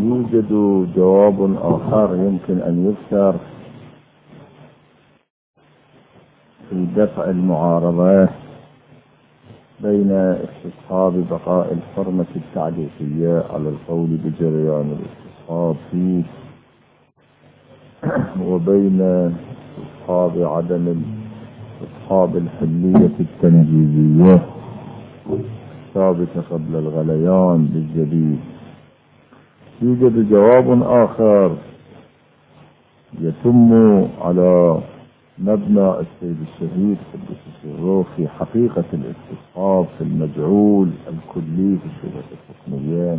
يوجد جواب آخر يمكن أن يذكر في دفع المعارضة بين استصحاب بقاء الحرمة التعليقية على القول بجريان الاستصحاب فيه وبين استصحاب عدم استصحاب الحلية التنجيزية ثابتة قبل الغليان بالجديد. يوجد جواب آخر يتم على مبنى السيد الشهيد قدس سره في حقيقة الاستصحاب في المجعول الكلي في الشبهة الحكمية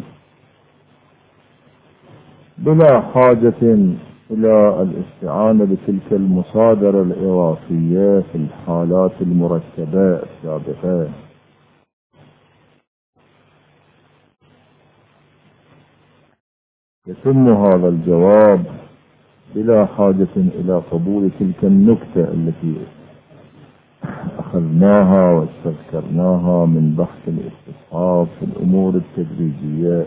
بلا حاجة إلى الاستعانة بتلك المصادر الإضافية في الحالات المرتبة السابقة. يتم هذا الجواب بلا حاجة إلى قبول تلك النكتة التي أخذناها واستذكرناها من بحث الاستصحاب في الأمور التدريجية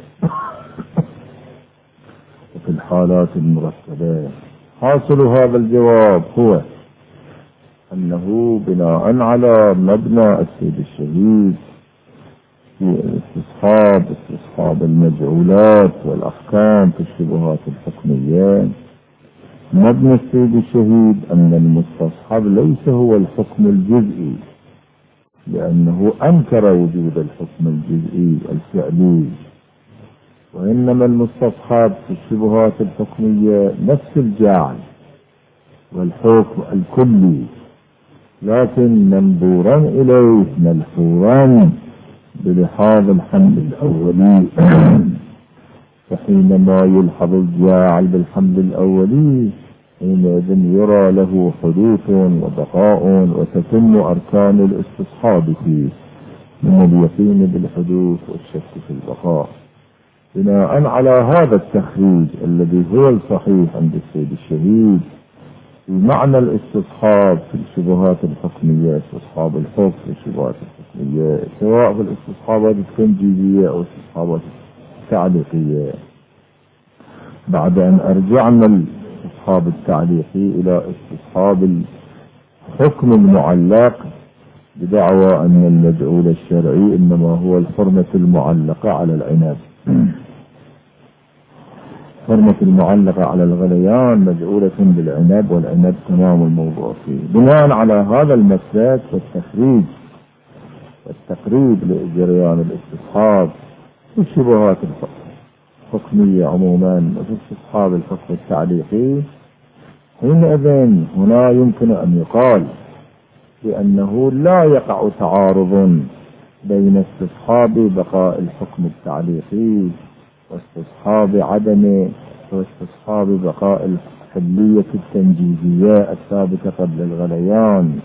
وفي الحالات المرتبة. حاصل هذا الجواب هو أنه بناء على مبنى السيد الشهيد في استصحاب المجعولات والأحكام في الشبهات الحكمية، مبنى السيد الشهيد أن المستصحب ليس هو الحكم الجزئي، لأنه أنكر وجود الحكم الجزئي الفعلي، وإنما المستصحب في الشبهات الحكمية نفس الجعل والحكم الكلي، لكن منظورا إليه ملحوظا بلحاظ الحمد الأولي. فحينما يلحظ الجاعل بالحمد الأولي حينئذ يرى له حدوث وبقاء وتتم أركان الاستصحاب فيه من اليقين بالحدوث والشك في البقاء. بناء على هذا التخريج الذي هو الصحيح عند السيد الشهيد في معنى الاستصحاب في الشبهات الحكمية، استصحاب الحكم في الشبهات الحكمية سواء في الاستصحابات التنجيزية أو الاستصحابات التعليقية، بعد أن أرجعنا الاستصحاب التعليقي إلى استصحاب الحكم المعلق بدعوى أن المجعول الشرعي إنما هو الحرمة المعلقة على العنب. حرمة المعلقة على الغليان مجعولة بالعنب، والعنب تمام الموضوع فيه. بناء على هذا المسلك والتخريج والتقريب لجريان الاستصحاب في الشبهات الحكمية عموما وفي استصحاب الحكم التعليقي، حينئذ هنا يمكن أن يقال بأنه لا يقع تعارض بين استصحاب بقاء الحكم التعليقي واستصحاب بقاء الحلية التنجيزية الثابتة قبل الغليان،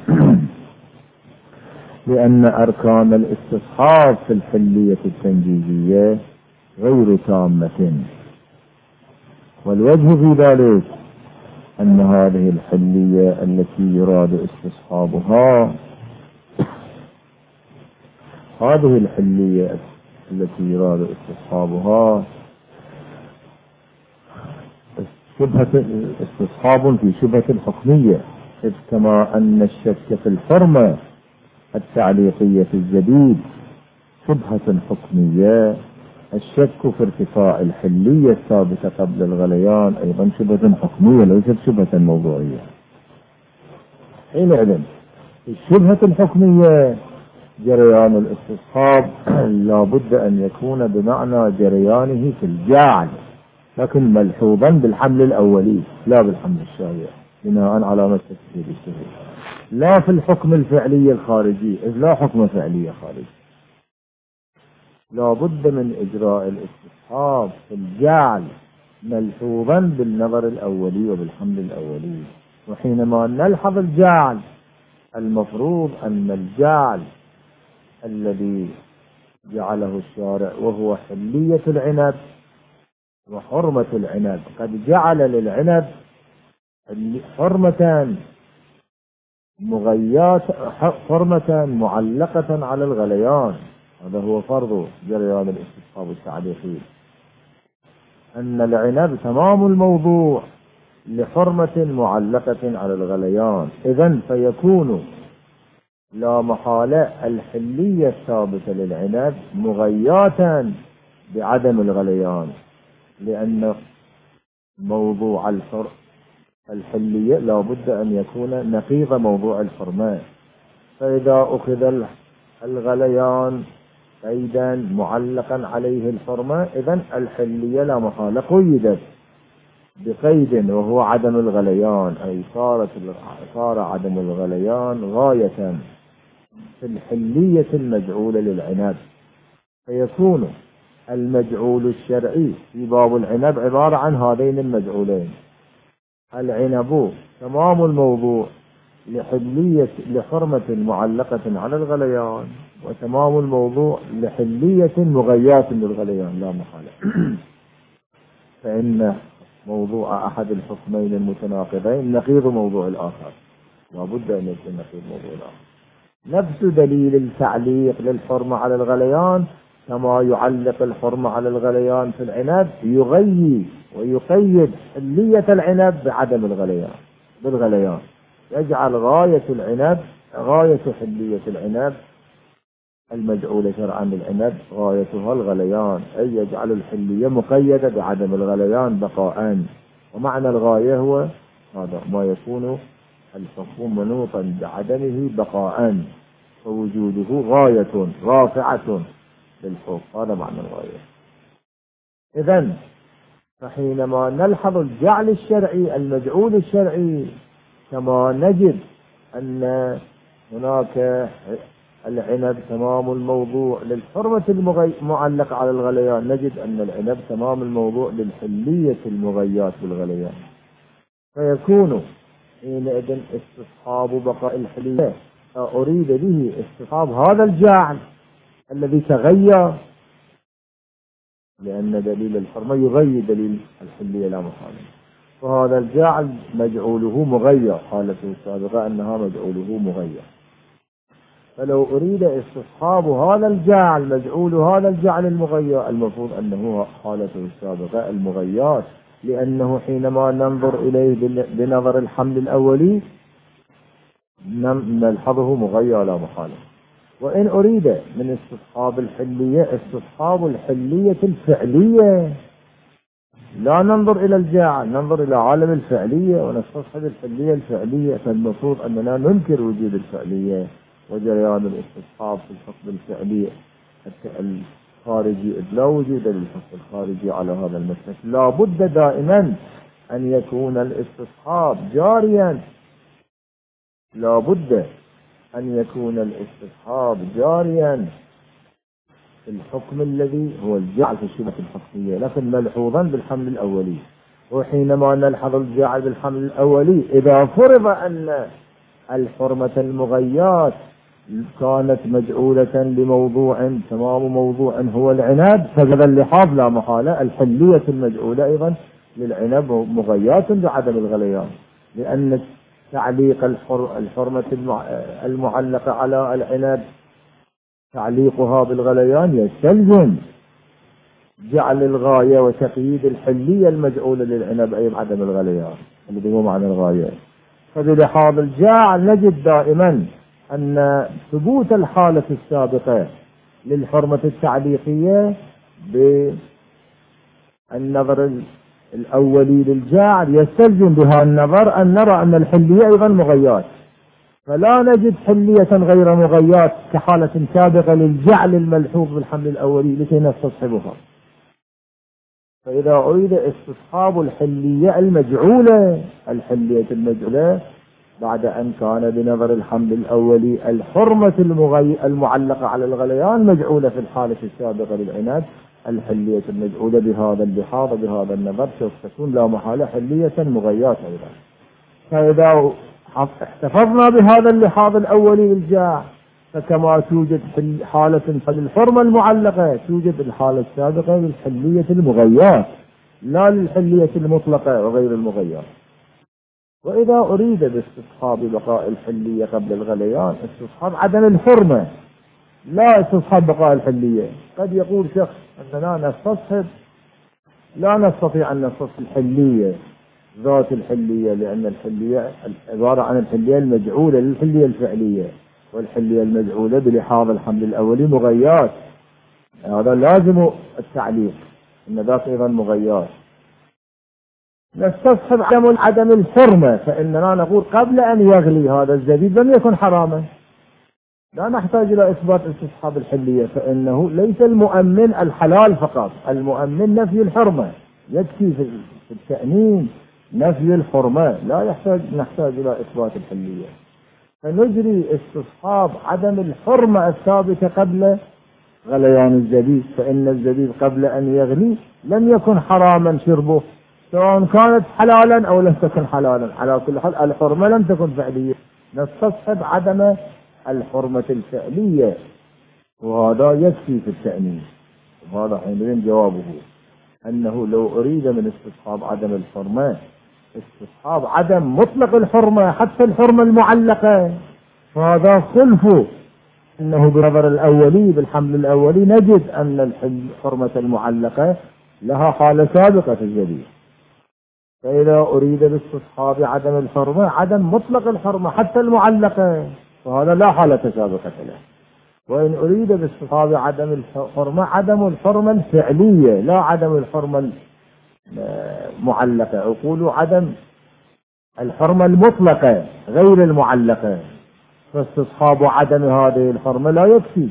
لأن أركان الاستصحاب في الحلية التنجيزية غير تامة، والوجه في ذلك أن هذه الحلية التي يراد استصحابها استصحاب في شبهة الحكمية، إذ كما أن الشك في الحرمة التعليقية في الجديد شبهة حكمية، الشك في ارتفاع الحلية الثابتة قبل الغليان أيضا شبهة حكمية ليست شبهة موضوعية. حينئذ الشبهة الحكمية جريان الاستصحاب لا بد أن يكون بمعنى جريانه في الجعل، لكن ملحوظا بالحمل الأولي لا بالحمل الشائع، بناء على ما التفسير الشهيد، لا في الحكم الفعلي الخارجي، إذ لا حكم فعلي خارجي. لا بد من إجراء الاستصحاب في الجعل ملحوظا بالنظر الأولي وبالحمل الأولي. وحينما نلحظ الجعل المفروض أن الجعل الذي جعله الشارع وهو حلية العنب وحرمة العنب قد جعل للعنب حرمة معلقة على الغليان. هذا هو فرض جريان الاستصحاب التعليقي. أن العنب تمام الموضوع لحرمة معلقة على الغليان، إذن فيكون لا محالة الحلية الثابتة للعنب مغياتا بعدم الغليان، لأن موضوع الحلية لا بد أن يكون نقيض موضوع الحرمة. فإذا أخذ الغليان قيدا معلقا عليه الحرمة، إذن الحلية لا محالة قيدت بقيد وهو عدم الغليان، أي صار عدم الغليان غاية في الحلية المجعولة للعنب. فيكون المجعول الشرعي في باب العنب عبارة عن هذين المجعولين: العنب تمام الموضوع لحرمة معلقة على الغليان، وتمام الموضوع لحلية مغياة للغليان لا محالة. فإن موضوع أحد الحكمين المتناقضين نقيض موضوع الآخر، لا بد أن يكون نقيض موضوع الآخر. نفس دليل التعليق للحرمة على الغليان، كما يعلق الحرمة على الغليان في العنب يغيي ويقيد حلية العنب بعدم بالغليان، يجعل غاية العنب غاية حلية العنب المجعولة شرعا للعنب غايتها الغليان، أي يجعل الحلية مقيدة بعدم الغليان بقاء. ومعنى الغاية هو هذا ما يكون الحكم منوطا بعدمه بقاء، فوجوده غاية رافعة للحكم، هذا معنى الغاية. إذن فحينما نلحظ الجعل الشرعي المجعول الشرعي، كما نجد أن هناك العنب تمام الموضوع للحرمة المعلقة على الغليان، نجد أن العنب تمام الموضوع للحلية المغياة بالغليان. فيكون حينئذ استصحاب بقاء الحلية أريد به استصحاب هذا الجعل الذي تغير، لأن دليل الحرمة يغير دليل الحلية لا محالة، وهذا الجعل مجعوله مغير، حالته السابقة أنها مجعوله مغير. فلو أريد استصحاب هذا الجعل مجعول هذا الجعل المغير، المفروض أنه حالته السابقة المغيرات، لأنه حينما ننظر إليه بنظر الحمل الأولي نلحظه مغير لا محالة. وإن أريد من استصحاب الحلية استصحاب الحلية الفعلية، لا ننظر إلى الجعل، ننظر إلى عالم الفعلية ونستصحب الحلية الفعلية، فالمفروض أننا ننكر وجود الفعلية وجريان الاستصحاب في الحكم الفعلي الخارجي، لا وجود للحكم الخارجي على هذا المسلك. لا بد دائما أن يكون الاستصحاب جاريا، لا بد أن يكون الاستصحاب جاريا في الحكم الذي هو الجعل في الشبهة الحكمية، لكن ملحوظا بالحمل الأولي. وحينما نلحظ الجعل بالحمل الأولي، إذا فرض أن الحرمة المغيات كانت مجعولة لموضوع تمام موضوع هو العنب، فهذا اللحاظ لا محالة الحلية المجعولة أيضا للعنب مغيات بعدم الغليان، لأن تعليق الحرمة المعلقة على العنب تعليقها بالغليان يستلزم جعل الغاية وتقييد الحلية المجعولة للعنب أي بعدم الغليان الذي هو معنى الغاية. فبلحاظ الجعل نجد دائما أن ثبوت الحالة السابقة للحرمة التعليقية بالنظر الأولي للجعل يستلزم بها النظر أن نرى أن الحلية أيضا مغيات، فلا نجد حلية غير مغيات كحالة سابقة للجعل الملحوظ بالحمل الأولي لكي نستصحبها. فإذا أريد استصحاب الحلية المجعولة، الحلية المجعولة بعد أن كان بنظر الحمل الأولي الحرمة المعلقة على الغليان مجعولة في الحالة السابقة للعنب، الحلية المجعولة بهذا اللحاظ بهذا النظر سوف تكون لا محالة حلية مغيات أيضا. فإذا احتفظنا بهذا اللحاظ الأولي للجاع، فكما توجد حالة للحرمة المعلقة توجد الحالة السابقة للحلية المغيات، لا للحلية المطلقة وغير المغيات. وإذا أريد باستصحاب بقاء الحلية قبل الغليان استصحاب عدم الحرمة، لا استصحاب بقاء الحلية. قد يقول شخص أننا نستصحب لا نستطيع أن نخصص الحلية ذات الحلية، لأن الحلية عبارة عن الحلية المجعولة للحلية الفعلية، والحلية المجعولة بلحاظ الحمل الأولي مغيات، هذا لازم التعليق إن ذاك أيضا مغيات. نستصحب عدم الحرمة، فإننا نقول قبل أن يغلي هذا الزبيب لم يكن حراما، لا نحتاج إلى إثبات استصحاب الحلية، فإنه ليس المؤمن الحلال فقط، المؤمن نفي الحرمة، يكفي في التأمين نفي الحرمة، لا نحتاج إلى إثبات الحلية. فنجري استصحاب عدم الحرمة الثابتة قبل غليان الزبيب، فإن الزبيب قبل أن يغلي لم يكن حراما شربه، سواء كانت حلالا أو لم تكن حلالا، على كل حال الحرمة لم تكن فعلية، نستصحب عدم الحرمة الفعلية، وهذا يكفي في التأمين. وهذا حينئذ جوابه أنه لو أريد من استصحاب عدم الحرمة استصحاب عدم مطلق الحرمة حتى الحرمة المعلقة، فهذا خلفه، أنه بنظر الأولي بالحمل الأولي نجد أن الحرمة المعلقة لها حالة سابقة في الجديد، فإذا أريد باستصحاب عدم الحرمة عدم مطلق الحرمة حتى المعلقة، فهذا لا حالة سابقة له. وإن أريد باستصحاب عدم الحرمة عدم الحرمة الفعلية لا عدم الحرمة المعلقة، أقول عدم الحرمة المطلقة غير المعلقة، فاستصحاب عدم هذه الحرمة لا يكفي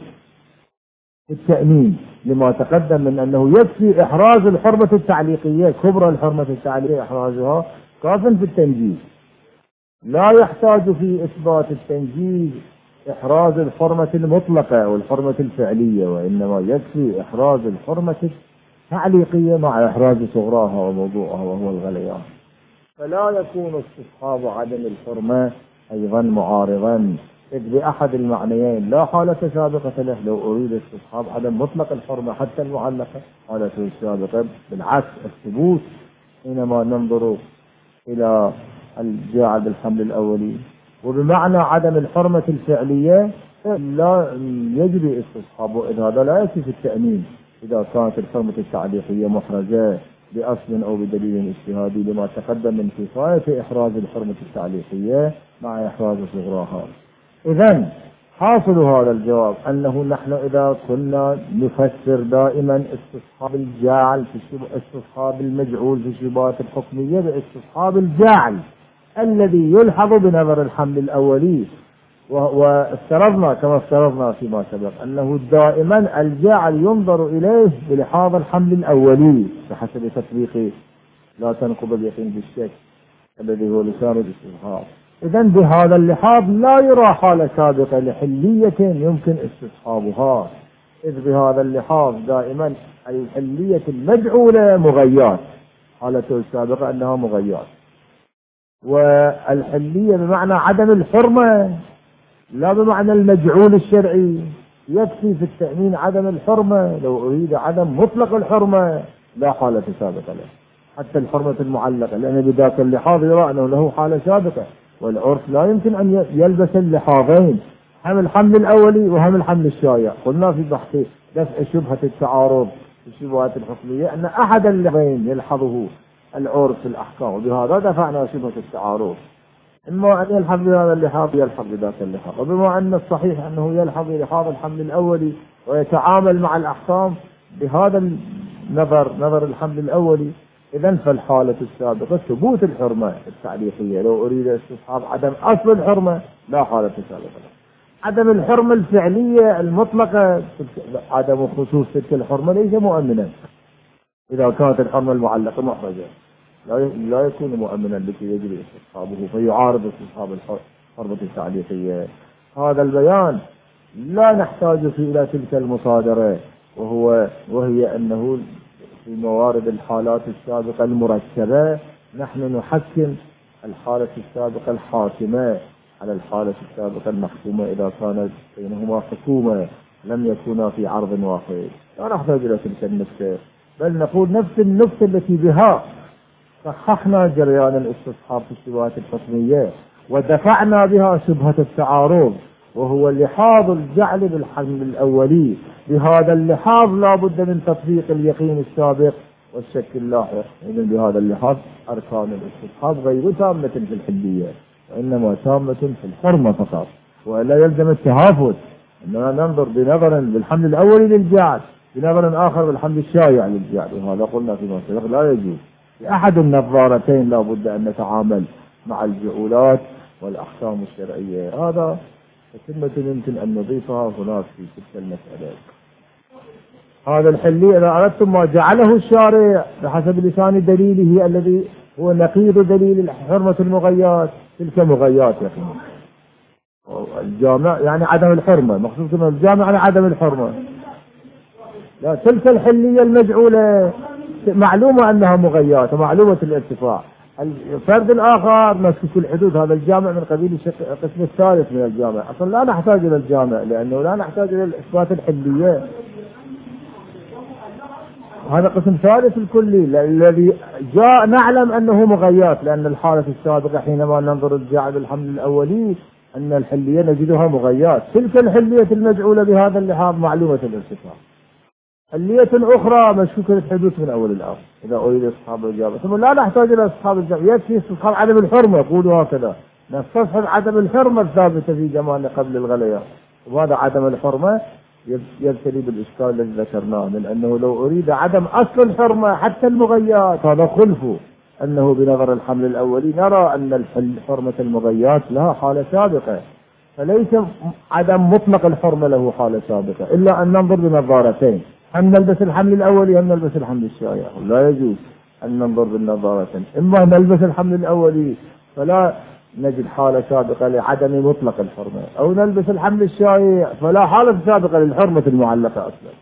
التأمين، لما تقدم من أنه يكفي إحراز الحرمة التعليقية، كبرى الحرمة التعليقية إحرازها كاف في التنجيز، لا يحتاج في إثبات التنجيز إحراز الحرمة المطلقة والحرمة الفعلية، وإنما يكفي إحراز الحرمة التعليقية مع إحراز صغراها وموضوعها وهو الغليان. فلا يكون استصحاب عدم الحرمة أيضا معارضا، إذ بأحد المعنيين لا حالة سابقة له. لو أريد استصحاب عدم مطلق الحرمة حتى المعلقة حالته السابقة، بالعكس الثبوت حينما ننظر إلى الجاعل بالحمل الأولي، وبمعنى عدم الحرمة الفعلية لا يجري استصحابه، إذ هذا لا يكفي في التأمين إذا كانت الحرمة التعليقية محرزة بأصل أو بدليل اجتهادي، لما تقدم من كفاية إحراز الحرمة التعليقية مع إحراز صغراها. إذن حاصل هذا الجواب أنه نحن إذا كنا نفسر دائما استصحاب الجاعل في استصحاب المجعول في الشبهات الحكمية باستصحاب الجاعل الذي يلحظ بنظر الحمل الأولي، وافترضنا كما افترضنا فيما سبق أنه دائما الجاعل ينظر إليه بلحاظ الحمل الأولي بحسب تطبيق لا تنقض اليقين بالشك الذي هو لسان الاستصحاب. إذن بهذا اللحاظ لا يرى حالة سابقة لحلية يمكن استصحابها، إذ بهذا اللحاظ دائما الحلية المجعولة مغيات، حالته السابقة أنها مغيات، والحلية بمعنى عدم الحرمة لا بمعنى المجعول الشرعي، يكفي في التأمين عدم الحرمة. لو أريد عدم مطلق الحرمة لا حالة سابقة له حتى الحرمة المعلقة، لأن بذاك اللحاظ يرى أنه له حالة سابقة، والعرف لا يمكن أن يلبس اللحاظين، هم الحمل الأولي وهم الحمل الشائع. قلنا في بحث دفع شبهة التعارض في الشبهات الحكمية أن أحد اللحظين يلحظه العرف في الأحكام، وبهذا دفعنا شبهة التعارض، إما أن يلحظ بهذا اللحاظ يلحظ بذاك اللحاظ، وبما أن الصحيح أنه يلحظ بلحاظ الحمل الأولي ويتعامل مع الأحكام بهذا النظر، نظر الحمل الأولي، إذن فالحالة السابقة ثبوت الحرمة التعليقية. لو أريد استصحاب عدم أصل الحرمة لا حالة سابقة. عدم الحرمة الفعلية المطلقة عدم خصوص تلك الحرمة ليس مؤمنا إذا كانت الحرمة المعلقة محرجة، لا يكون مؤمنا لكي يجري استصحابه فيعارض استصحاب الحرمة التعليقية. هذا البيان لا نحتاج فيه إلى تلك المصادرة، وهي أنه في موارد الحالات السابقة المركبة نحن نحكم الحالة السابقة الحاكمة على الحالة السابقة المحكومة إذا كانت بينهما خصومة لم يكونا في عرض واحد، لا نحتاج إلى تلك النكتة، بل نقول نفس النكتة التي بها صححنا جريان الاستصحاب في الشبهات الحكمية ودفعنا بها شبهة التعارض، وهو لحاظ الجعل بالحمل الأولي. بهذا اللحاظ لا بد من تطبيق اليقين السابق والشك اللاحق. إذن بهذا اللحاظ أركان الاستصحاب غير تامة في الحلية، وإنما تامة في الحرمة فقط، ولا يلزم التهافت إننا ننظر بنظر بالحمل الأولي للجعل بنظر آخر بالحمل الشائع للجعل، وهذا قلنا فيما سبق لا يجوز. في أحد النظارتين لا بد أن نتعامل مع الجعولات والأحكام الشرعية. هذا تتمة يمكن أن نضيفها هناك في تلك المسألة. هذا الحلي إذا أردتم ما جعله الشارع بحسب لسان دليله الذي هو نقيض دليل حرمة المغيات، تلك مغيات يا أخي. الجامع يعني عدم الحرمة، مقصود من الجامع يعني عدم الحرمة. لا، تلك الحلية المجعولة معلومة أنها مغيات ومعلومة الارتفاع. الفرد الآخر مسكوك الحدود، هذا الجامع من قبيل القسم الثالث من الجامع. أصلا لا نحتاج إلى الجامع لأنه لا نحتاج إلى إثبات الحلية، هذا قسم ثالث الكلي الذي جاء نعلم أنه مغيات، لأن الحالة السابقة حينما ننظر الجعل بالحمل الأولي أن الحلية نجدها مغيات. تلك الحلية المجعولة بهذا اللحاظ معلومة الارتفاع. حلية أخرى مشكوكة الحدوث من أول الأمر إذا أريد أصحاب الجامع، ثم لا نحتاج إلى أصحاب الجامع، يكفي استصحاب عدم الحرمة. يقولوا هكذا نستصحب عدم الحرمة الثابتة في زمان قبل الغليان، وهذا عدم الحرمة يبتلي بالإشكال الذي ذكرناه، من أنه لو أريد عدم أصل الحرمة حتى المغيات هذا خلفه، أنه بنظر الحمل الأولي نرى أن حرمة المغيات لها حالة سابقة، فليس عدم مطلق الحرمة له حالة سابقة، إلا أن ننظر بنظارتين، هم نلبس الحمل الأولي هم نلبس الحمل الشائع. لا يجوز أن ننظر بالنظارتين، إما نلبس الحمل الأولي فلا نجد حالة سابقة لعدم مطلق الحرمة، أو نلبس الحمل الشائع فلا حالة سابقة للحرمة المعلقة أصلا.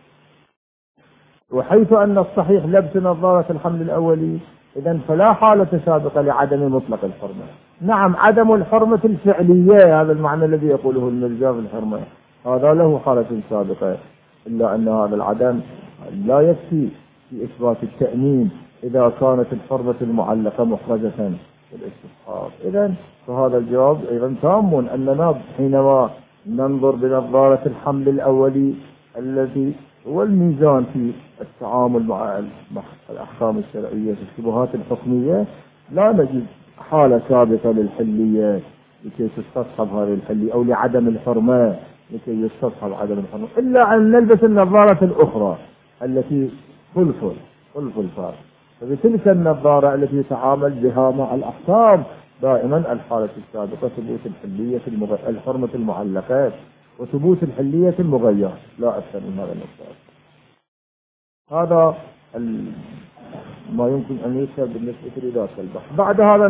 وحيث أن الصحيح لبس نظارة الحمل الأولي، إذن فلا حالة سابقة لعدم مطلق الحرمة. نعم، عدم الحرمة الفعلية هذا المعنى الذي يقوله المرجع في الحرمة، هذا له حالة سابقة، إلا أن هذا العدم لا يكفي في إثبات التأمين إذا كانت الحرمة المعلقة محرجة بالاستصحاب. إذن فهذا الجواب أيضا تام، أننا حينما ننظر بنظارة الحمل الأولي الذي هو الميزان في التعامل مع الأحكام الشرعية في الشبهات الحكمية، لا نجد حالة سابقة للحلية لكي تستصحب هذه الحلية، أو لعدم الحرمة لكي يستصحب عدم الحرمة، إلا أن نلبس النظارة الأخرى التي خلف الفرق. فبتلك النظارة التي يتعامل بها مع الأحكام دائما الحالة السابقة ثبوت الحلية الحرمة المعلقات وثبوت الحلية المغيرة، لا أكثر من هذا المقدار. هذا ما يمكن أن يكتب بالنسبة لذات البحث. بعد هذا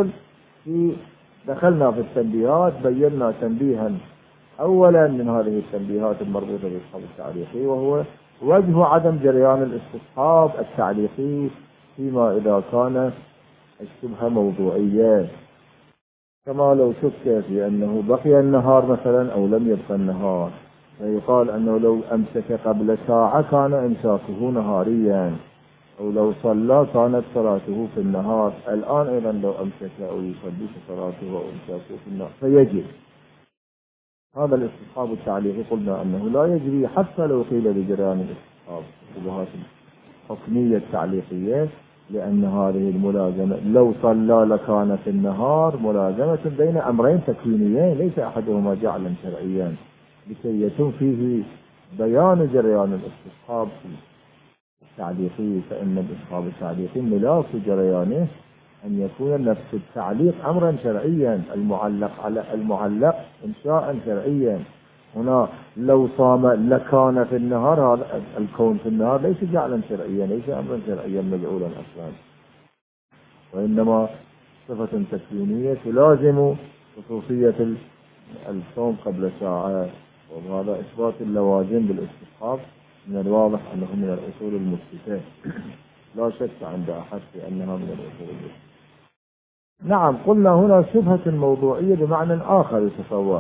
دخلنا في التنبيهات، بينا تنبيها أولا من هذه التنبيهات المربوطة بالاستصحاب التعليقي، وهو وجه عدم جريان الاستصحاب التعليقي فيما إذا كان الشبهة موضوعية، كما لو شك في أنه بقي النهار مثلا أو لم يبقى النهار، فيقال أنه لو أمسك قبل ساعة كان إمساكه نهاريا، أو لو صلى كانت صلاته في النهار، الآن أيضا لو أمسك أو يصلي صلاته أو إمساكه في النهار فيجب. هذا الاستصحاب التعليقي قلنا أنه لا يجري حتى لو قيل بجريان الاستصحاب الشبهات الحكمية التعليقية، لأن هذه الملازمة لو صلى لكان في النهار ملازمة بين أمرين تكوينيين ليس أحدهما جعلا شرعيا، لكي يتم فيه بيان جريان الاستصحاب التعليقي. فإن الاستصحاب التعليقي ملاك جريانه أن يكون نفس التعليق أمرا شرعيا، المعلق على المعلق إنشاء شرعيا. هنا لو صام لكان في النهار، هذا الكون في النهار ليس جعلا شرعيا، ليس أمرا شرعيا مجعولا أصلا، وإنما صفة تكوينية تلازم خصوصية الصوم قبل ساعة، وهذا إثبات اللوازم بالاستصحاب من الواضح أنه من الأصول المثبتة، لا شك عند أحد في أنها من الأصول المثبتة. نعم، قلنا هنا شبهة موضوعية بمعنى آخر يتصور،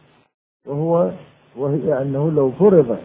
وهي أنه لو فرض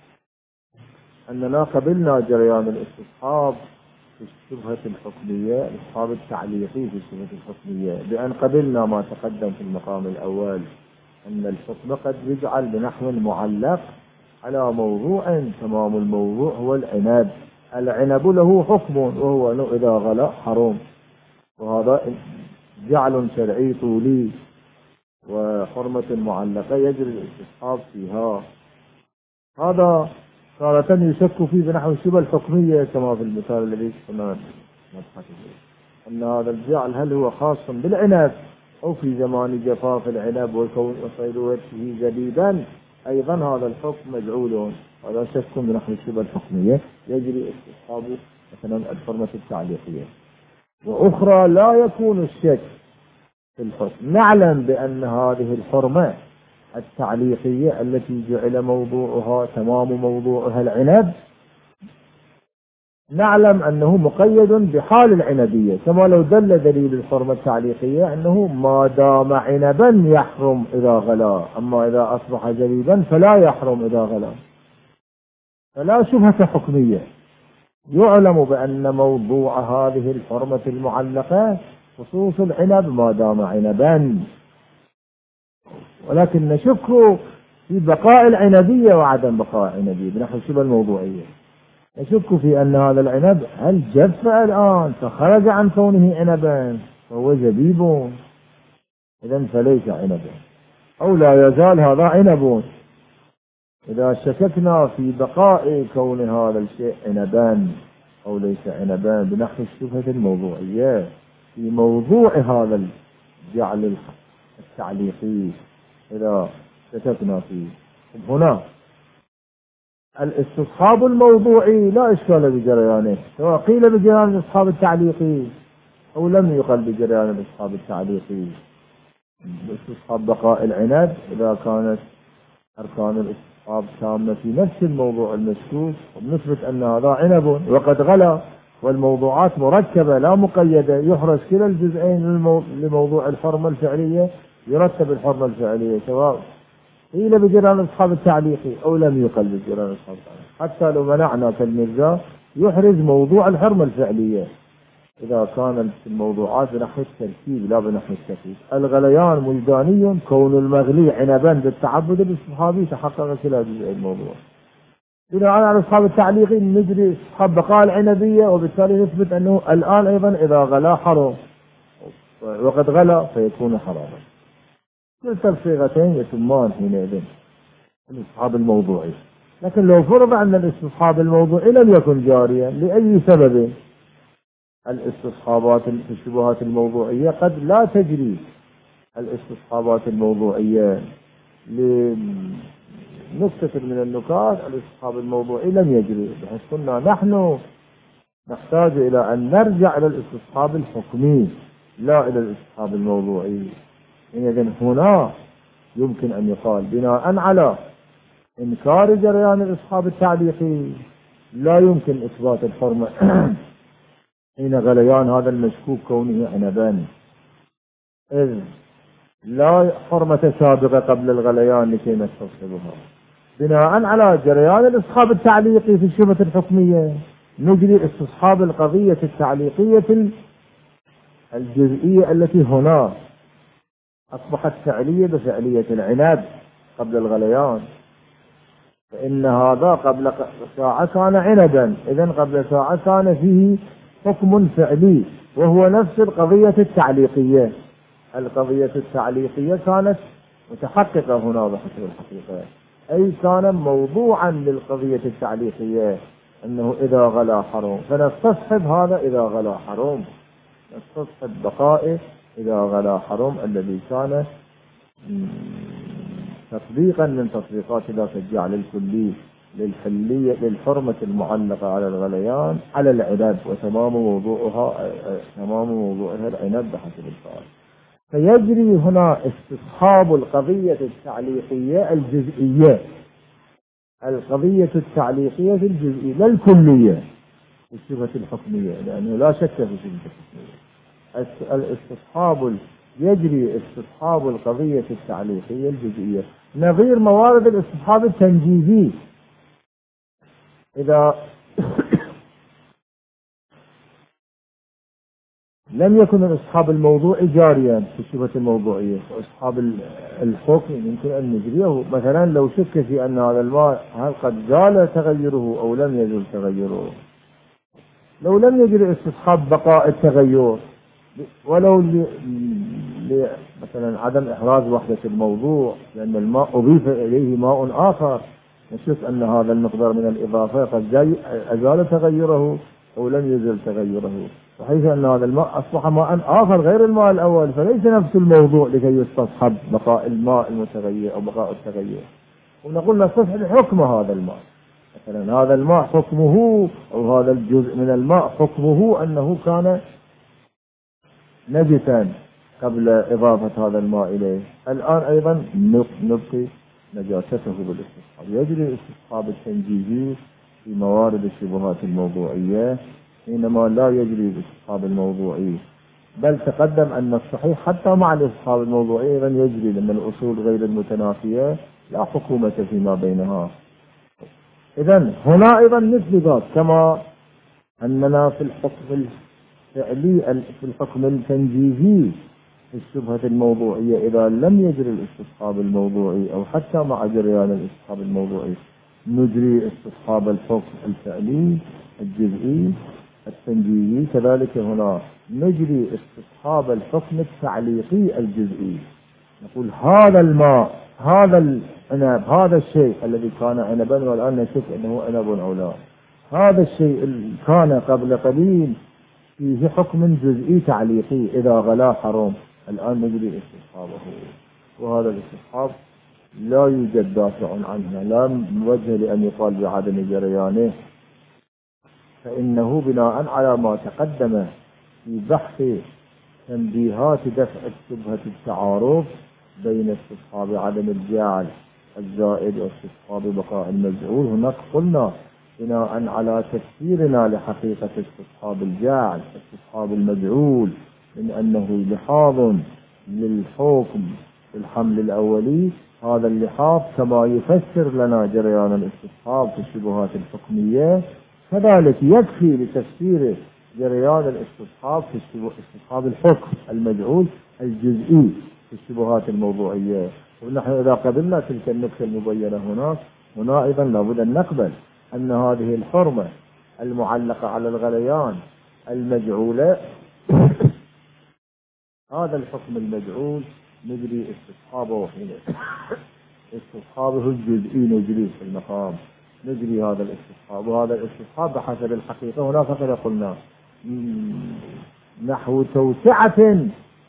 أننا قبلنا جريان الاستصحاب في الشبهة الحكمية، الاستصحاب التعليقي في الشبهة الحكمية، بأن قبلنا ما تقدم في المقام الأول أن الحكم قد يجعل بنحو معلق على موضوع تمام الموضوع هو العناد العنب له حكم وهو أنه إذا غلا حرام، وهذا جعل شرعي طولي وحرمة معلقة يجري الاستصحاب فيها. هذا تارة يشك فيه بنحو الشبه الحكمية كما في المثال الذي كنا نبحث فيه، أن هذا الجعل هل هو خاص بالعنب أو في زمان جفاف العنب وكون وصيرورته جديدا أيضا هذا الحكم مجعول. هذا شك بنحو الشبه الحكمية يجري استصحابه مثلا الحرمة التعليقية. وأخرى لا يكون الشك في الحكم، نعلم بأن هذه الحرمة التعليقية التي جعل موضوعها تمام موضوعها العنب نعلم أنه مقيد بحال العنبية، كما لو دل دليل الحرمة التعليقية أنه ما دام عنبا يحرم إذا غلا، أما إذا أصبح جليبا فلا يحرم إذا غلا، فلا شبهة حكمية. يعلم بأن موضوع هذه الحرمة المعلقة خصوص العنب ما دام عنبا، ولكن نشك في بقاء العنبية وعدم بقاء العنبية بنحو شبه الموضوعية. نشك في أن هذا العنب هل جف الآن فخرج عن كونه عنبا فهو زبيب، إذن فليس عنبا، أو لا يزال هذا عنب. إذا شككنا في بقاء كون هذا الشيء عنبا أو ليس عنبا بنحو الشبهة الموضوعية في موضوع هذا الجعل التعليقي، إذا شككنا فيه هنا الاستصحاب الموضوعي لا إشكال بجريانه، سواء قيل بجريان الاستصحاب التعليقي أو لم يقل بجريان الاستصحاب التعليقي. استصحاب بقاء العنب إذا كانت أركان الاستصحاب تامة في نفس الموضوع المشكوك، وبنثبت أن هذا عنب وقد غلا، والموضوعات مركبة لا مقيدة، يحرز كلا الجزئين لموضوع الحرمة الفعلية، يرتب الحرمة الفعلية سواء قيل بجريان الاستصحاب التعليقي أو لم يقل بجريان الاستصحاب التعليقي. حتى لو منعنا كالمرزا يحرز موضوع الحرمة الفعلية إذا كانت الموضوعات بنحو التركيب لا بنحو التركيب. الغليان مجداني، كون المغلي عنبا بالتعبد الاستصحابي تحقق كلا جزء الموضوع. بناء على الاستصحاب التعليقي نجري استصحاب بقاء العنبية، وبالتالي نثبت أنه الآن أيضا إذا غلا حرام، وقد غلا فيكون حراما. كلتا الصيغتين يتمان حينئذ الاستصحاب الموضوعي. لكن لو فرض أن الاستصحاب الموضوعي لم يكن جاريا لأي سبب، الاستصحابات في الشبهات الموضوعية قد لا تجري. الاستصحابات الموضوعية لنكتة من النكات الاستصحاب الموضوعي لم يجري، بحيث كنا نحن نحتاج إلى أن نرجع إلى الاستصحاب الحكمي لا إلى الاستصحاب الموضوعي. إذن هنا يمكن أن يقال بناء على إنكار جريان الاستصحاب التعليقي لا يمكن إثبات الحرمة حين غليان هذا المشكوك كونه عنبان، إذ لا حرمة سابقة قبل الغليان لكي نستصحبها. بناء على جريان الاستصحاب التعليقي في الشبهة الحكمية نجري استصحاب القضية التعليقية الجزئية التي هنا أصبحت فعلية بفعلية العنب قبل الغليان، فإن هذا قبل ساعة كان عنبا، إذن قبل ساعة كان فيه حكم فعلي وهو نفس القضية التعليقية. القضية التعليقية كانت متحققة هنا بحسب الحقيقة، أي كان موضوعا للقضية التعليقية أنه إذا غلا حرام، فنستصحب هذا إذا غلا حرام، نستصحب بقائه إذا غلا حرام الذي كان تطبيقا من تطبيقات ذاك الجعل الكلي للحلية للحرمة المعلقة على الغليان على العنب، وتمام موضوعها العنب بحسب السؤال. فيجري هنا استصحاب القضية التعليقية الجزئية، القضية التعليقية الجزئية لا الكلية في الشبهة الحكمية، لأنه لا شك في الشبهة الحكمية. الاستصحاب يجري استصحاب القضية التعليقية الجزئية نظير موارد الاستصحاب التنجيزي. إذا لم يكن الاستصحاب الموضوعي جاريا في الشبهة الموضوعية، واستصحاب الحكم يمكن أن نجريه. مثلا لو شك في أن هذا الماء هل قد زال تغيره أو لم يزل تغيره، لو لم يجري استصحاب بقاء التغير ولو مثلا عدم إحراز وحدة الموضوع، لأن الماء أضيف إليه ماء آخر، نشوف أن هذا المقدار من الإضافة قد أزال تغيره أو لم يزل تغيره، وحيث أن هذا الماء أصبح ماء آخر غير الماء الأول، فليس نفس الموضوع لكي يستصحب بقاء الماء المتغير أو بقاء التغير. ونقول نستصحب حكم هذا الماء، مثلا هذا الماء حكمه أو هذا الجزء من الماء حكمه أنه كان نجسا قبل إضافة هذا الماء إليه، الآن أيضا نبقي نجاسته بالاستصحاب. يجري الاستصحاب التنجيزي في موارد الشبهات الموضوعية، حينما لا يجري الاستصحاب الموضوعي، بل تقدم أن الصحيح حتى مع الاستصحاب الموضوعي أيضا يجري، لأن الأصول غير المتنافية لا حكومة فيما بينها. إذن هنا أيضا مثل ذلك، كما أننا في الحكم الفعلي في الحكم التنجيزي في الشبهة الموضوعية إذا لم يجري الاستصحاب الموضوعي أو حتى مع جريان الاستصحاب الموضوعي نجري استصحاب الحكم الفعلي الجزئي التنجيزي، كذلك هنا نجري استصحاب الحكم التعليقي الجزئي. نقول هذا الماء، هذا العنب، هذا الشيء الذي كان عنبا والآن نشوف أنه عنب أو لا، هذا الشيء كان قبل قليل فيه حكم جزئي تعليقي، إذا غلا حرام، الآن نجري استصحابه، وهذا الاستصحاب لا يوجد دافع عنه، لا وجه لأن يقال بعدم جريانه، فإنه بناء على ما تقدم في بحث تنبيهات دفع شبهة التعارض بين استصحاب عدم الجعل الزائد واستصحاب بقاء المجعول، هناك قلنا بناء على تفسيرنا لحقيقة استصحاب الجعل استصحاب المجعول من أنه لحاظ للحكم في الحمل الأولي، هذا اللحاظ كما يفسر لنا جريان الاستصحاب في الشبهات الحكمية، كذلك يكفي لتفسير جريان الاستصحاب في استصحاب الحكم المجعول الجزئي في الشبهات الموضوعية. ونحن إذا قبلنا تلك النكتة المبينة هنا أيضا لابد أن نقبل أن هذه الحرمة المعلقة على الغليان المجعولة هذا الحكم المجعول نجري استصحابه حين استصحابه الجزئي نجري في المقام، نجري هذا الاستصحاب، وهذا الاستصحاب بحسب الحقيقة هناك كما قلنا نحو توسعة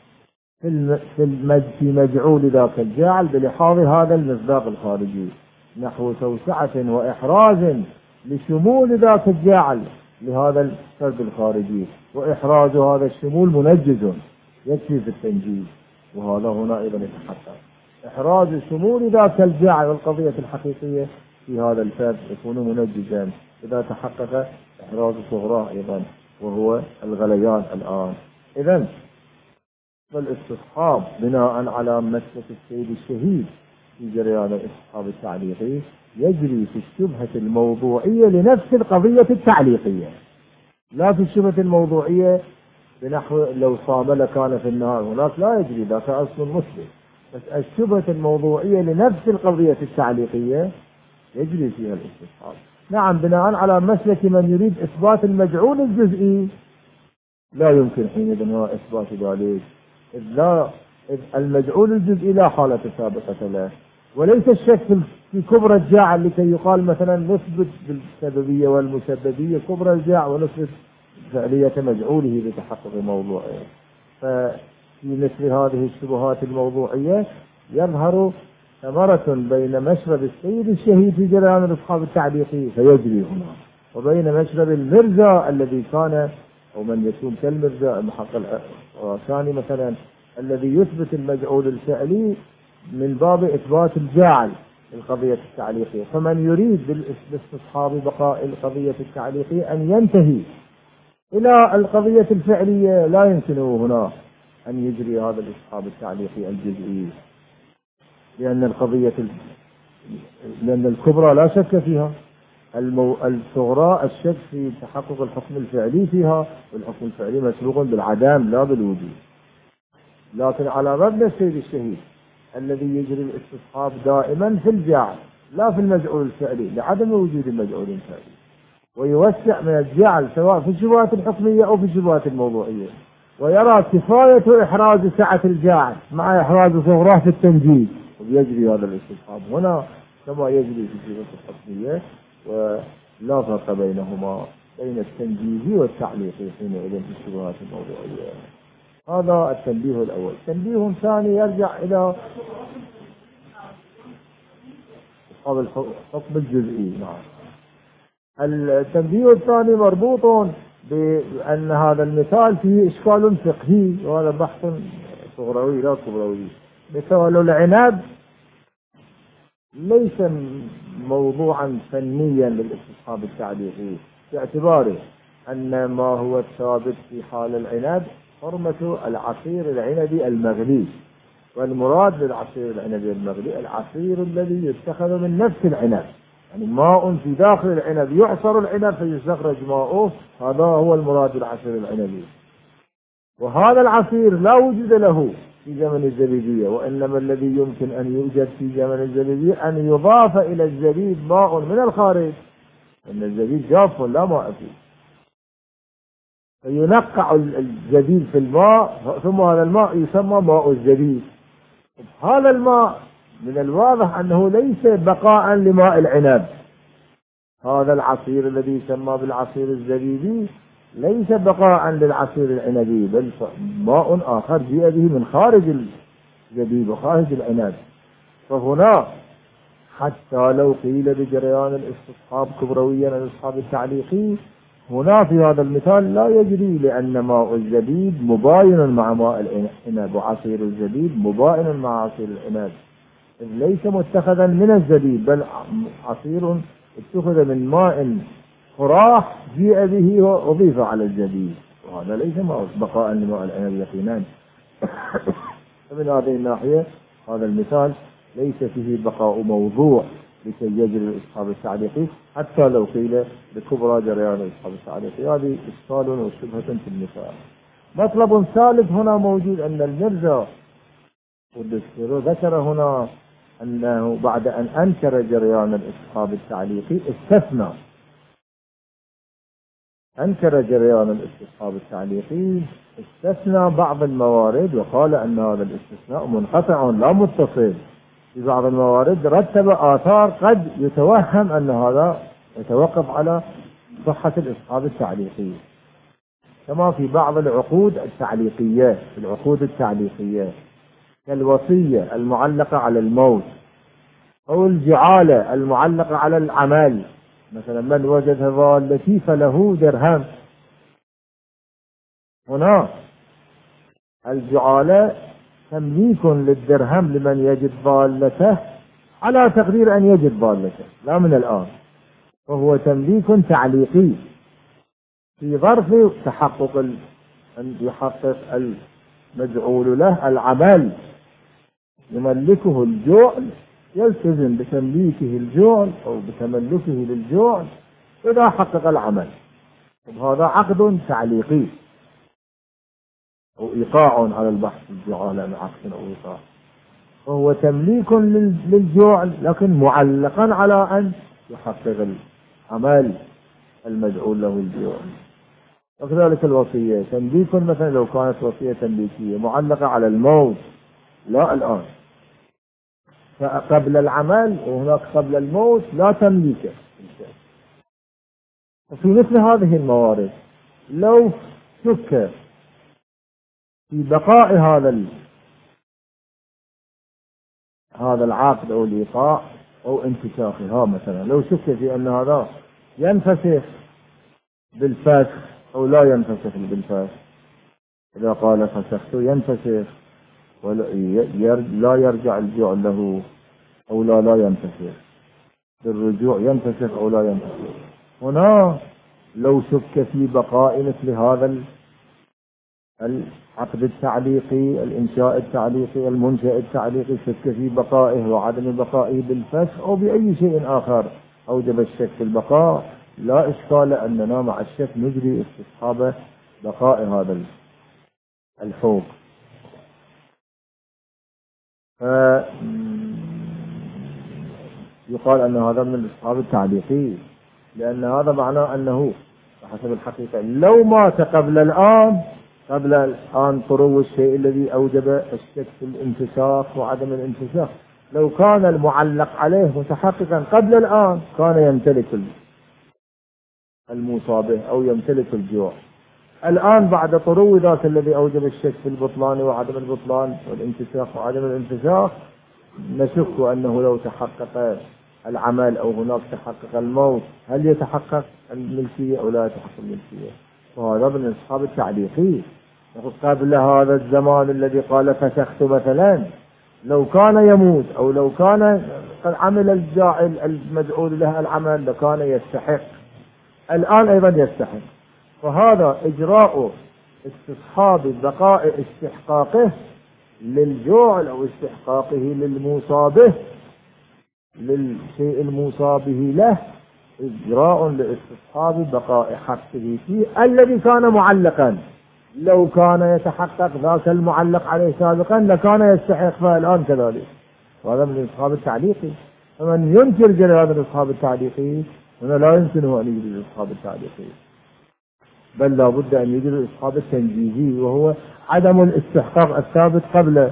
في مجعول ذاك الجعل بلحاظ هذا المصداق الخارجي، نحو توسعة وإحراز لشمول ذاك الجعل لهذا الفرد الخارجي، وإحراز هذا الشمول منجز يكفي في التنجيز، وهذا هنا أيضا يتحقق إحراز شمول ذاك الجعل والقضية الحقيقية في هذا الفرد يكون منجزا إذا تحقق إحراز صغراه أيضا وهو الغليان الآن. إذن فالاستصحاب بناء على مسلك السيد الشهيد في جريان الاستصحاب التعليقي يجري في الشبهة الموضوعية لنفس القضية التعليقية، لا في الشبهة الموضوعية بنحو لو صام لكان في النهار، هناك لا يجري، ذاك أصل مسلم، بس الشبهة الموضوعية لنفس القضية التعليقية يجري فيها الاستصحاب. نعم بناء على مسلك من يريد إثبات المجعول الجزئي لا يمكن حينئذ هو إثبات ذلك، إذ المجعول الجزئي لا حالة سابقة له، وليس الشك في كبرى الجاعل لكي يقال مثلا نثبت بالسببية والمسببية كبرى الجاعل ونثبت فعلية مجعوله بتحقق موضوعه. ففي مثل هذه الشبهات الموضوعية يظهر ثمرة بين مشرب السيد الشهيد في جريان الاستصحاب التعليقي فيجري هنا، وبين مشرب المرزا الذي كان أو من يكون كالمرزا المحقق الثاني مثلا الذي يثبت المجعول الفعلي من باب إثبات الجاعل القضية التعليقية، فمن يريد بالاستصحاب بقاء القضية التعليقية أن ينتهي إلى القضية الفعلية لا يمكنه هنا أن يجري هذا الاستصحاب التعليقي الجزئي، لأن الكبرى لا شك فيها، الصغرى الشك في تحقق الحكم الفعلي فيها، والحكم الفعلي مسبوق بالعدم لا بالوجود. لكن على مبنى السيد الشهيد الذي يجري الاستصحاب دائما في الجعل لا في المجعول الفعلي لعدم وجود المجعول الفعلي، ويوسع من الجعل سواء في الشبهات الحكمية أو في الشبهات الموضوعية، ويرى كفاية إحراز سعة الجاعل مع إحراز صغراه في التنجيز، ويجري هذا الاستصحاب هنا كما يجري في الشبهات الحكمية، ولا فرق بينهما بين التنجيز والتعليق حينئذ في الشبهات الموضوعية. هذا التنبيه الأول. تنبيه ثاني يرجع إلى الحكم الجزئي. نعم. التنبيه الثاني مربوط بأن هذا المثال فيه إشكال فقهي، وهذا بحث صغروي لا كبروي. مثال العنب ليس موضوعا فنيا للاستصحاب التعليقي، باعتباره أن ما هو الثابت في حال العنب حرمة العصير العنبي المغلي، والمراد بالعصير العنبي المغلي العصير الذي يتخذ من نفس العنب، يعني ماء في داخل العنب يعصر العنب فيستخرج ماؤه، هذا هو المراد بالعصير العنبي. وهذا العصير لا وجود له في زمن الزبيدية، وإنما الذي يمكن أن يوجد في زمن الزبيدية أن يضاف إلى الزبيب ماء من الخارج، أن الزبيب جاف لا ماء فيه، فينقع الزبيب في الماء، ثم هذا الماء يسمى ماء الزبيب. هذا الماء من الواضح أنه ليس بقاء لماء العنب، هذا العصير الذي يسمى بالعصير الزبيبي ليس بقاء للعصير العنبي، بل ماء آخر جاء به من خارج الزبيب وخارج العنب. فهنا حتى لو قيل بجريان الاستصحاب كبرويا الاستصحاب التعليقي، هنا في هذا المثال لا يجري، لأن ماء الزبيب مباين مع ماء العنب، وعصير الزبيب مباين مع عصير العنب، إذ ليس متخذا من الزبيب، بل عصير اتخذ من ماء فراح جيء به وأضيف على الزبيب، وهذا ليس بقاء لماء العنب يقينا. فمن هذه الناحية هذا المثال ليس فيه بقاء موضوع لكي يجري الاستصحاب التعليقي، حتى لو قيل بكبرى جريان الاستصحاب التعليقي. هذه إشكال وشبهة في المثال. مطلب ثالث هنا موجود، أن المرزا والدستور ذكر هنا أنه بعد أن أنكر جريان الاستصحاب التعليقي أنكر جريان الاستصحاب التعليقي، استثنى بعض الموارد، وقال أن هذا الاستثناء منقطع لا متصل. في بعض الموارد رتب آثار قد يتوهم أن هذا يتوقف على صحة الاستصحاب التعليقي، كما في بعض العقود التعليقية كالوصية المعلقة على الموت، أو الجعالة المعلقة على العمل، مثلا من وجد ضالتي فله درهم. هنا الجعالة تمليك للدرهم لمن يجد ضالته على تقدير أن يجد ضالته، لا من الآن، وهو تمليك تعليقي في ظرف تحقق أن يحقق المدعول له العمل، يملكه الجعل، يلتزم بتمليكه الجعل أو بتملكه للجعل إذا حقق العمل، وهذا عقد تعليقي أو إيقاع على البحث الجعالة من عقد أو إيقاع، وهو تمليك للجعل لكن معلقا على أن يحقق العمل المدعول له الجعل. وكذلك الوصية تمليك، مثلا لو كانت وصية تمليكية معلقة على الموت لا الآن، فقبل العمل وهناك قبل الموت لا تمليك. وفي مثل هذه الموارد لو شك في بقاء هذا العقد أو الإيقاع أو انتشاخها، مثلا لو شك في أن هذا ينفسخ بالفسخ أو لا ينفسخ بالفسخ، إذا قال فسخت ينفسخ ولا يرجع الجعل له، أو لا ينفسخ بالرجوع ينفسخ أو لا ينفسخ. هنا لو شك في بقاء مثل هذا العقد التعليقي، الإنشاء التعليقي، المنشأ التعليقي، شك في بقائه وعدم بقائه بالفسخ أو بأي شيء آخر أوجب الشك في البقاء، لا إشكال أننا مع الشك نجري استصحاب بقاء هذا الحوض. يقال أن هذا من الاستصحاب التعليقي. لأن هذا معناه أنه حسب الحقيقة لو مات قبل الآن طرو الشيء الذي أوجب الشك في الانفساخ وعدم الانفساخ، لو كان المعلق عليه متحققا قبل الآن كان يمتلك الموصى به أو يمتلك الجوع. الآن بعد طرو ذاك الذي أوجب الشك في البطلان وعدم البطلان والانفساخ وعدم الانفساخ، نشك أنه لو تحقق العمل أو هناك تحقق الموت هل يتحقق الملكية أو لا يتحقق الملكية. وهذا من أصحاب التعليقي يقول قبل هذا الزمان الذي قال فسخت مثلا، لو كان يموت أو لو كان قد عمل الجاعل المدعو له العمل لكان يستحق، الآن أيضا يستحق. فهذا إجراء استصحاب بقاء استحقاقه للجوع أو استحقاقه للموصى به للشيء الموصى به له، إجراء لاستصحاب بقاء حقه فيه الذي كان معلقا. لو كان يتحقق ذاك المعلق عليه سابقا لكان يستحق، فالآن كذلك. وهذا من أصحاب التعليقي. فمن ينكر جريان من أصحاب التعليقي هنا لا يمكنه أن يجري أصحاب التعليقي، بل لا بد أن يجري أصحاب التنجيزي، وهو عدم الاستحقاق الثابت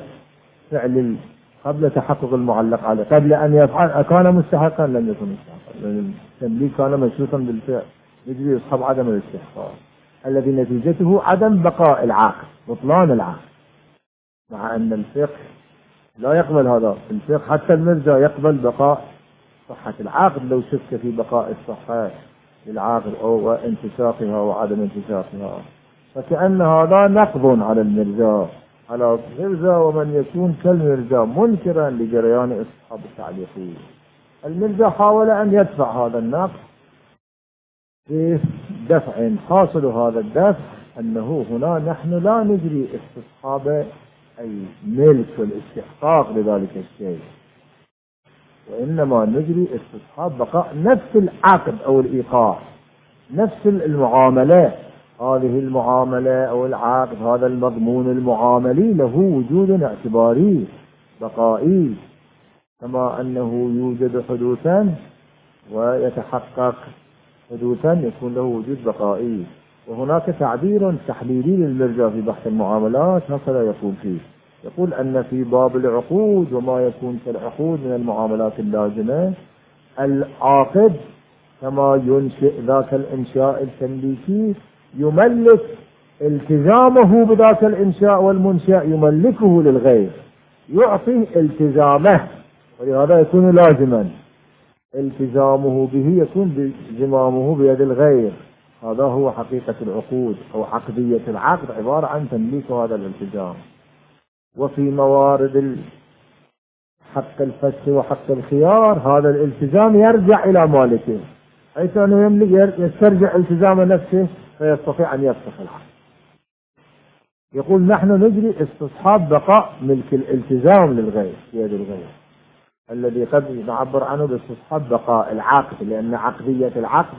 قبل تحقق المعلق عليه. قبل أن يفعل كان مستحقا لم يكن مستحقا، لأن التمليك كان مشروطا بالفعل. يجري أصحاب عدم الاستحقاق الذي نتيجته عدم بقاء العقد، بطلان العقد. مع أن الفقه لا يقبل هذا، الفقه حتى المرجع يقبل بقاء صحة العقد لو شك في بقاء الصحة للعقد أو انفساخها وعدم انفساخها. فكأن هذا نقض على المرجع، على المرجع ومن يكون كالمرجع منكرا لجريان أصحاب التعليقين. المرجع حاول أن يدفع هذا النقض بدفع، حاصل هذا الدفع أنه هنا نحن لا نجري استصحاب أي ملك والاستحقاق لذلك الشيء، وإنما نجري استصحاب بقاء نفس العقد أو الإيقاع، نفس المعاملة. هذه المعاملة أو العقد، هذا المضمون المعاملي له وجود اعتباري بقائي، كما أنه يوجد حدوثا ويتحقق حدوثا يكون له وجود بقائي. وهناك تعبير تحليلي للمرجع في بحث المعاملات هكذا يقول فيه، يقول أن في باب العقود وما يكون كالعقود من المعاملات اللازمة، العاقد كما ينشئ ذاك الإنشاء التمليكي يملك التزامه بذاك الإنشاء، والمنشأ يملكه للغير، يعطي التزامه، ولهذا يكون لازما. التزامه به يكون زمامه بيد الغير. هذا هو حقيقة العقود أو عقدية العقد، عبارة عن تمليك هذا الالتزام. وفي موارد حق الفسخ وحق الخيار هذا الالتزام يرجع إلى مالكه، حيث أنه يسترجع التزام نفسه فيستطيع أن يفسخ العقد. يقول نحن نجري استصحاب بقاء ملك الالتزام للغير بيد الغير، الذي قد نعبر عنه باستصحاب بقاء العقد، لأن عقدية العقد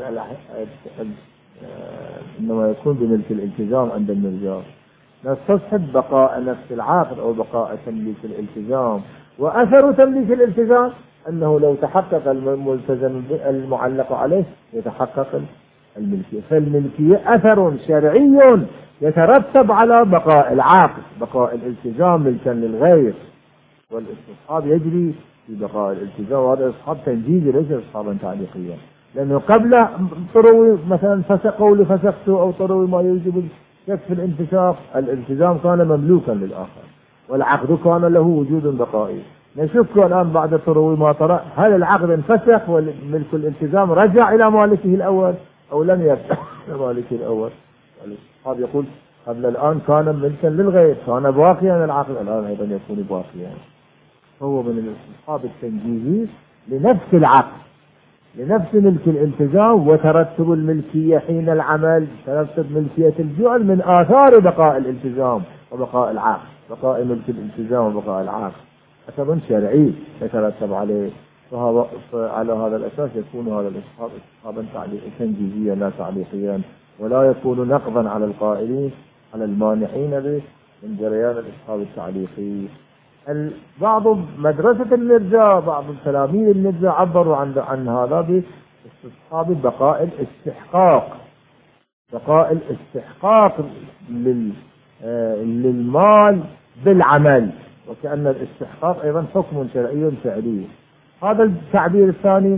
إنما يكون بملك الالتزام عند المرجع. نستصحب بقاء نفس العقد أو بقاء تمليك الالتزام. وأثر تمليك الالتزام أنه لو تحقق الملتزم المعلق عليه يتحقق الملكية. فالملكية أثر شرعي يترتب على بقاء العقد، بقاء الالتزام ملكا للغير، والاستصحاب يجري في بقاء الالتزام. وهذا استصحاب تنجيزي ليس استصحابا تعليقيا، لأنه قبل طروي مثلا قول فسخته أو طروي ما يوجب الشك في الانفساخ، الالتزام كان مملوكا للآخر والعقد كان له وجود بقائي. نشك الآن بعد طروي ما طرأ هل العقد انفسخ وملك الالتزام رجع إلى مالكه الأول أو لم يرجع إلى مالكه الأول. الاستصحاب يقول قبل الآن كان ملكا للغير، كان باقيا العقد، الآن أيضا يكون باقيا. هو من الاستصحاب التنجيزي لنفس العقد، لنفس ملك الالتزام. وترتب الملكية حين العمل، ترتب ملكية الجعل من آثار بقاء الالتزام وبقاء العقد، بقاء ملك الالتزام وبقاء العقد أثر شرعي يترتب عليه. فعلى هذا الأساس يكون هذا الاستصحاب استصحابا تنجيزيا لا تعليقيا، ولا يكون نقضا على القائلين على المانحين به من جريان الاستصحاب التعليقي. بعض مدرسة المرجع، بعض تلاميذ المرجع عبروا عن هذا استصحاب بقاء الاستحقاق، بقاء الاستحقاق للمال بالعمل، وكأن الاستحقاق أيضا حكم شرعي فعلي. هذا التعبير الثاني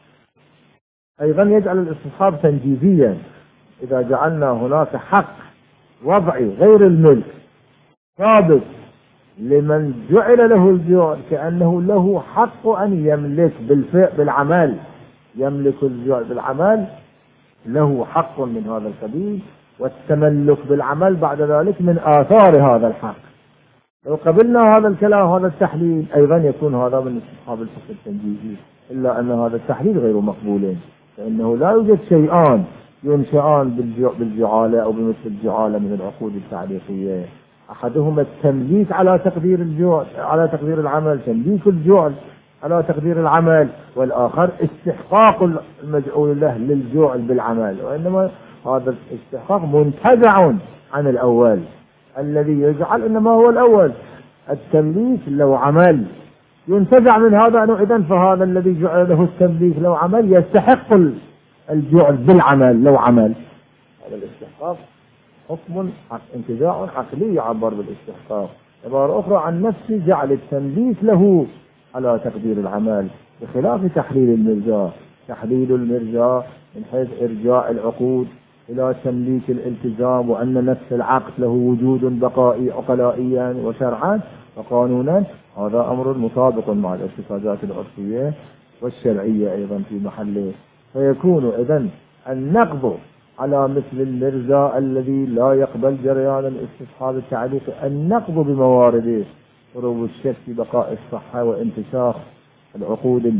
أيضا يجعل الاستصحاب تنجيزيا. إذا جعلنا هناك حق وضعي غير الملك ثابت لمن جعل له الجوع، كأنه له حق أن يملك بالعمل، يملك الجوع بالعمل، له حق من هذا القبيل، والتملك بالعمل بعد ذلك من آثار هذا الحق. لو قبلنا هذا الكلام هذا التحليل أيضا يكون هذا من استصحاب الفقه التنجيزي، إلا أن هذا التحليل غير مقبول، فإنه لا يوجد شيئان ينشئان بالجعالة أو بمثل الجعالة من العقود التعليقية. أحدهما التمليك على تقدير الجوع، على تقدير العمل، تمليك الجوع على تقدير العمل، والآخر استحقاق المجعول له للجوع بالعمل. وإنما هذا الاستحقاق منتزع عن الأول الذي يجعل، إنما هو الأول التمليك لو عمل ينتزع من هذا أنه إذن فهذا الذي جعل له التمليك لو عمل يستحق الجوع بالعمل لو عمل. هذا الاستحقاق حكم انتزاع عقلي يعبر بالاستحقاق. عبارة أخرى عن نفس جعل التمليك له على تقدير العمل، بخلاف تحليل المرجاء. تحليل المرجاء من حيث إرجاع العقود إلى تمليك الالتزام، وأن نفس العقد له وجود بقائي عقلائيا وشرعا وقانونا، هذا أمر مطابق مع الارتكازات العرفية والشرعية أيضا في محله. فيكون إذن النقض على مثل المرجاء الذي لا يقبل جريان الاستصحاب التعليقي، النقض بموارده، غروب الشك في بقاء الصحة وانتشاخ العقود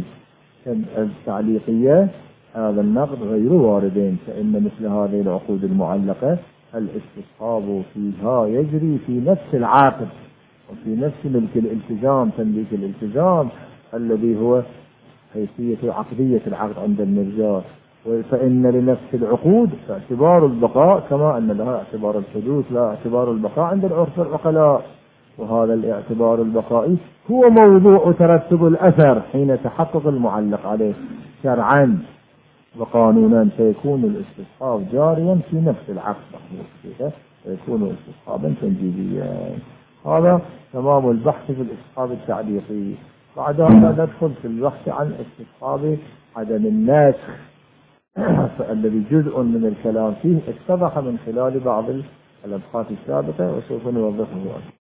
التعليقية، هذا النقض غير واردين. فإن مثل هذه العقود المعلقة الاستصحاب فيها يجري في نفس العقد وفي نفس ملك الالتزام، تمليك الالتزام الذي هو حيثية عقدية العقد عند المرجاء. فإن لنفس العقود اعتبار البقاء كما أن لها اعتبار الحدوث لا اعتبار البقاء عند العرف العقلاء، وهذا الاعتبار البقائي هو موضوع ترتب الأثر حين تحقق المعلق عليه شرعا وقانونا، فيكون الاستصحاب جاريا في نفس العقد فيكون استصحابا تنجيزيا. هذا تمام البحث في الاستصحاب التعليقي. بعدها ندخل في البحث عن استصحاب عدم النسخ فالذي جزء من الكلام فيه اتضح من خلال بعض الأبحاث السابقة وسوف نوضحه.